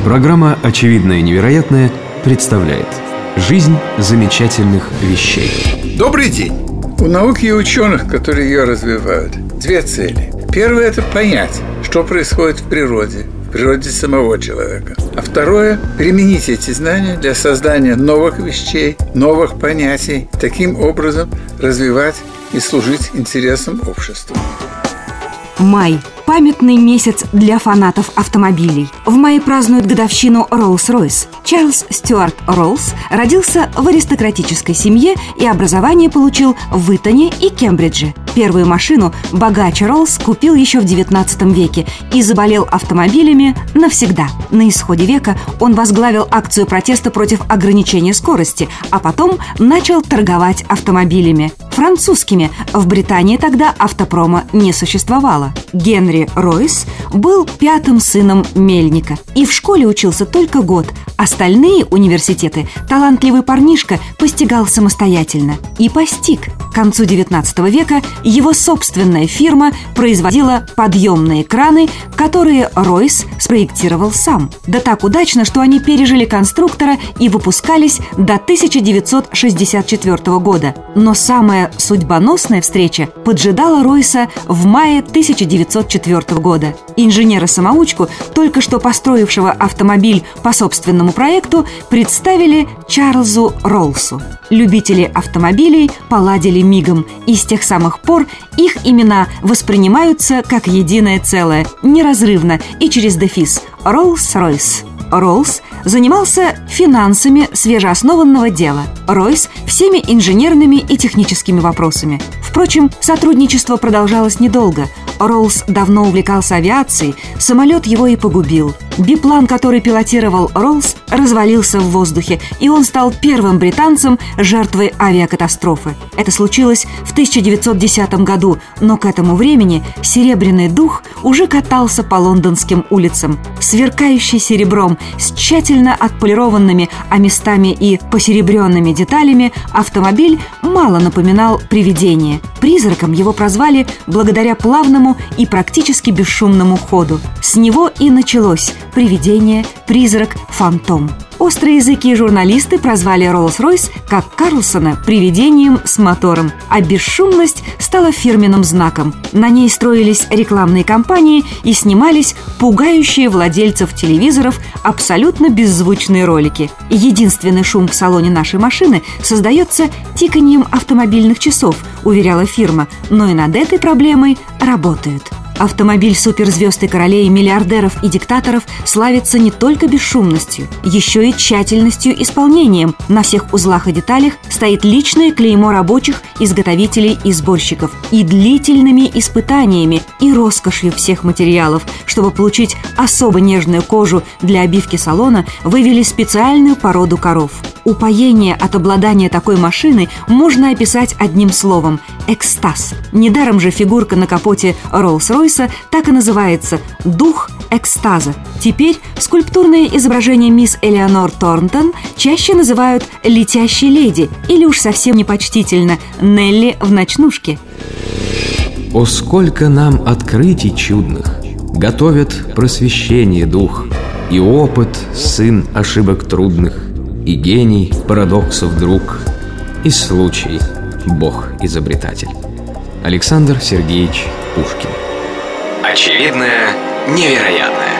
Программа «Очевидное и невероятное» представляет «Жизнь замечательных вещей». Добрый день! У науки и ученых, которые ее развивают, две цели. Первое – это понять, что происходит в природе самого человека. А второе – применить эти знания для создания новых вещей, новых понятий, таким образом развивать и служить интересам общества. Май – памятный месяц для фанатов автомобилей. В мае празднуют годовщину Роллс-Ройс. Чарльз Стюарт Роллс родился в аристократической семье и образование получил в Итоне и Кембридже. Первую машину богач Роллс купил еще в XIX веке и заболел автомобилями навсегда. На исходе века он возглавил акцию протеста против ограничения скорости, а потом начал торговать автомобилями. Французскими. В Британии тогда автопрома не существовало. Генри Ройс был пятым сыном мельника и в школе учился только год. Остальные университеты талантливый парнишка постигал самостоятельно и постиг. К концу XIX века его собственная фирма производила подъемные краны, которые Ройс спроектировал сам. Да так удачно, что они пережили конструктора и выпускались до 1964 года. Но самая судьбоносная встреча поджидала Ройса в мае 1904 года. Инженера-самоучку, только что построившего автомобиль по собственному проекту, представили Чарльзу Роллсу. Любители автомобилей поладили мигом, и с тех самых пор их имена воспринимаются как единое целое, неразрывно и через дефис «Роллс-Ройс». Роллс занимался финансами свежеоснованного дела, Ройс – всеми инженерными и техническими вопросами. Впрочем, сотрудничество продолжалось недолго. Роллс давно увлекался авиацией, самолет его и погубил. Биплан, который пилотировал Роллс, развалился в воздухе, и он стал первым британцем жертвой авиакатастрофы. Это случилось в 1910 году, но к этому времени серебряный дух уже катался по лондонским улицам. Сверкающий серебром, с тщательно отполированными, а местами и посеребренными деталями, автомобиль мало напоминал привидение. Призраком его прозвали благодаря плавному и практически бесшумному ходу. С него и началось привидение, призрак, фантом. Острые языки журналисты прозвали Роллс-Ройс, как Карлсона, привидением с мотором, а бесшумность стала фирменным знаком. На ней строились рекламные кампании и снимались пугающие владельцев телевизоров абсолютно беззвучные ролики. Единственный шум в салоне нашей машины создается тиканьем автомобильных часов, уверяла фирма, но и над этой проблемой работают. Автомобиль суперзвезд и королей, миллиардеров и диктаторов славится не только бесшумностью, еще и тщательностью исполнением. На всех узлах и деталях стоит личное клеймо рабочих, изготовителей и сборщиков, и длительными испытаниями, и роскошью всех материалов. Чтобы получить особо нежную кожу для обивки салона, вывели специальную породу коров. Упоение от обладания такой машиной можно описать одним словом – экстаз. Недаром же фигурка на капоте Роллс-Ройса так и называется – «Дух экстаза». Теперь скульптурное изображение мисс Элеонор Торнтон чаще называют «летящей леди» или уж совсем непочтительно «Нелли в ночнушке». О, сколько нам открытий чудных готовят просвещение дух, и опыт – сын ошибок трудных, и гений парадоксов друг, и случай – Бог-изобретатель. Александр Сергеевич Пушкин. Очевидное невероятное.